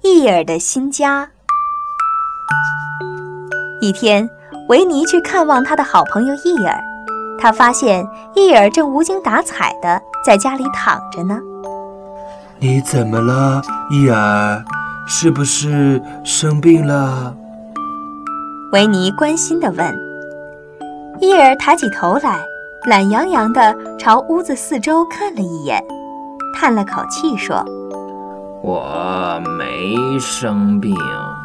伊尔的新家。一天，维尼去看望他的好朋友伊尔，他发现伊尔正无精打采地在家里躺着呢。 你怎么了，伊尔？是不是生病了？ 维尼关心地问。伊尔抬起头来，懒洋洋地朝屋子四周看了一眼，叹了口气说： 我没生病，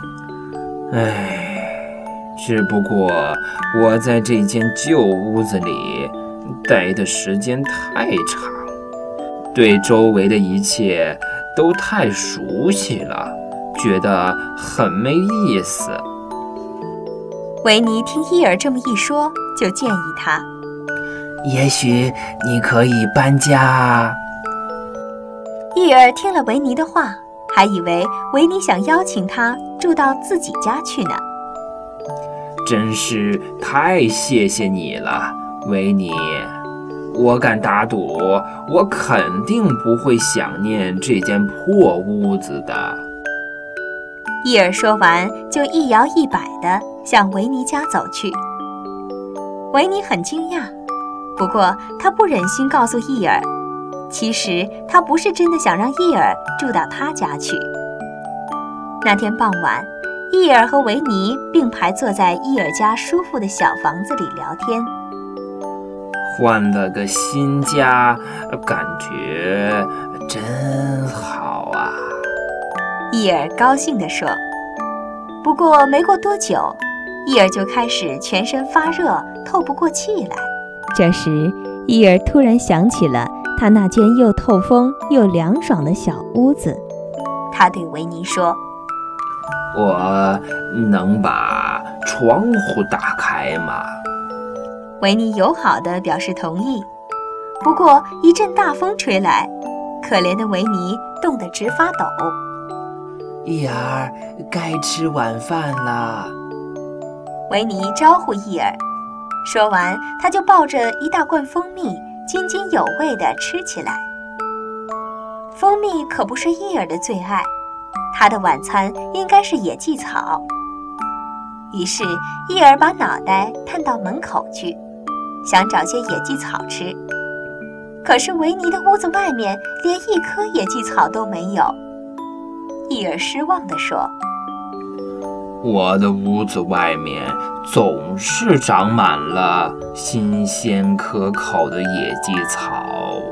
只不过我在这间旧屋子里待的时间太长，对周围的一切都太熟悉了，觉得很没意思。 维尼听伊尔这么一说，就建议他： 也许你可以搬家啊。 伊尔听了维尼的话，还以为维尼想邀请他住到自己家去呢。 真是太谢谢你了，维尼。我敢打赌，我肯定不会想念这间破屋子的。 伊尔说完，就一摇一摆地向维尼家走去。维尼很惊讶，不过他不忍心告诉伊尔，其实他不是真的想让伊尔住到他家去。那天傍晚，伊尔和维尼并排坐在伊尔家舒服的小房子里聊天。 换了个新家，感觉真好啊！ 伊尔高兴地说。不过没过多久，伊尔就开始全身发热，透不过气来。这时，伊尔突然想起了他那间又透风又凉爽的小屋子，他对维尼说： 我能把窗户打开吗？ 维尼友好地表示同意。不过一阵大风吹来，可怜的维尼冻得直发抖。 伊尔，该吃晚饭了。 维尼招呼伊尔，说完他就抱着一大罐蜂蜜津津有味地吃起来。蜂蜜可不是伊尔的最爱，他的晚餐应该是野蓟草。于是伊尔把脑袋探到门口去，想找些野蓟草吃。可是维尼的屋子外面连一棵野蓟草都没有。伊尔失望地说： 我的屋子外面总是长满了新鲜可口的野蓟草。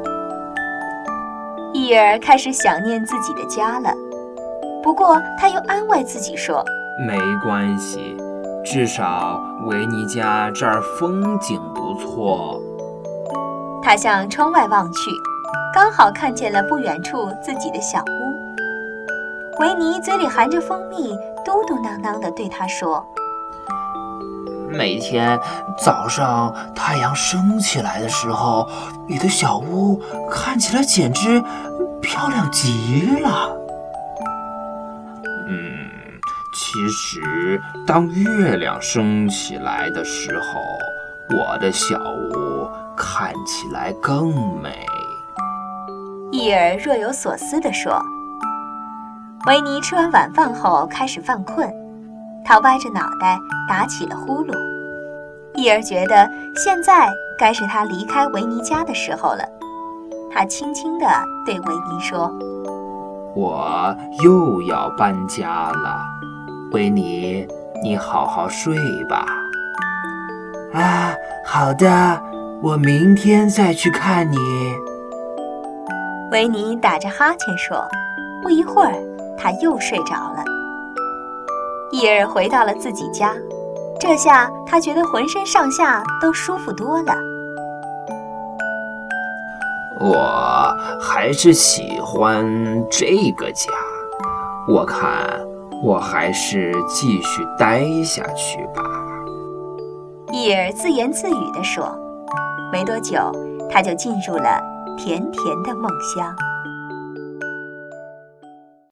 伊尔开始想念自己的家了，不过他又安慰自己说： 没关系，至少维尼家这儿风景不错。 他向窗外望去，刚好看见了不远处自己的小屋。维尼嘴里含着蜂蜜，嘟嘟囔囔地对他说： 每天早上太阳升起来的时候，你的小屋看起来简直漂亮极了。其实当月亮升起来的时候，我的小屋看起来更美。 伊尔若有所思地说。维尼吃完晚饭后开始犯困，他歪着脑袋打起了呼噜。伊尔觉得现在该是他离开维尼家的时候了，他轻轻地对维尼说： 我又要搬家了，维尼，你好好睡吧。啊，好的，我明天再去看你。 维尼打着哈欠说。不一会儿他又睡着了。伊尔回到了自己家，这下他觉得浑身上下都舒服多了。 我还是喜欢这个家，我看我还是继续待下去吧。 伊尔自言自语地说。没多久，他就进入了甜甜的梦乡。